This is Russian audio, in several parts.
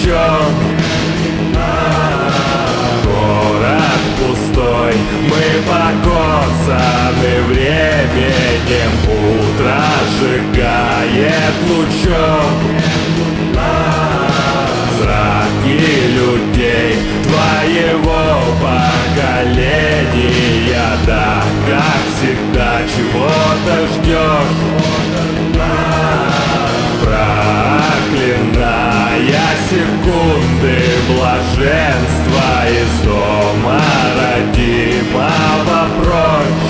лучом. Город пустой, мы покоцаны временем, утро сжигает лучом. Зраки людей твоего поколения, да, как всегда чего-то ждешь, проклиная секунды блаженства из дома родимого прочь.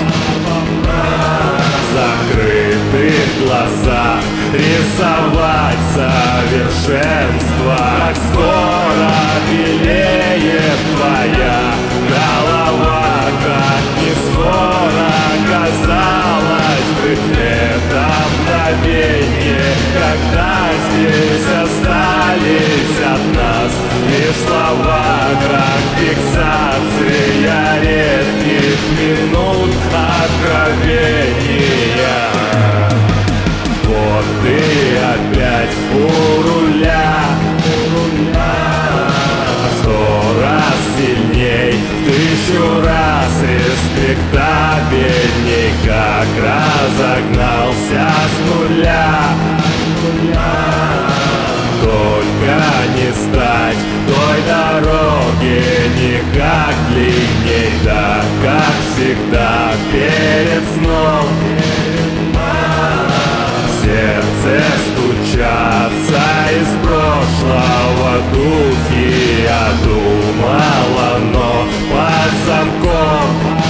В закрытых глазах рисовать совершенство. Как скоро белеет твоя голова, как не скоро казалось бы это мгновение, когда здесь остались от нас лишь слова, как фиксация редких минут откровения. Вот ты опять у руля, в 100 раз сильней, в 1000 раз респектабельней, как разогнался с нуля. Только не стать той дороги никак длинней, да, как всегда перед сном. Сердце стучатся из прошлого духи, я думала, но под замком.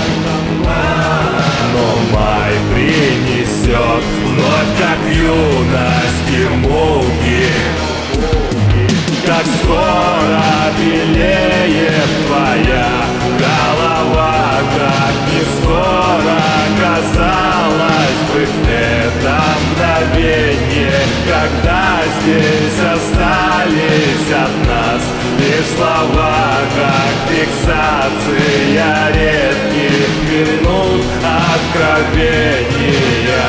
Но май принесет вновь, как в юности, муки. Как скоро белеет твоя голова, как не скоро казалось бы это мгновение, когда здесь остались от нас лишь слова, как фиксация редких минут откровения.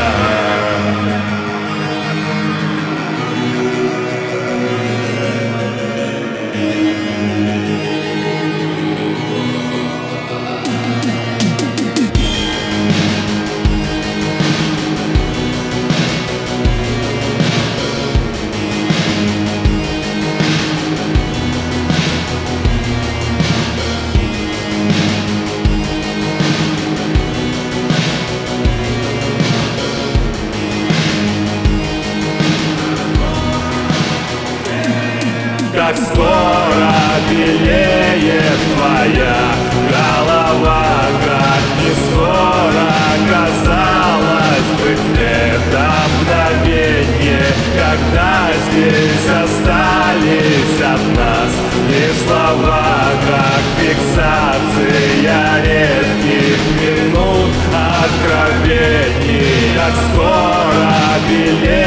Как скоро белеет твоя голова, как не скоро казалось бы это мгновение, когда здесь остались от нас лишь слова, как фиксация редких минут откровений. Как скоро белеет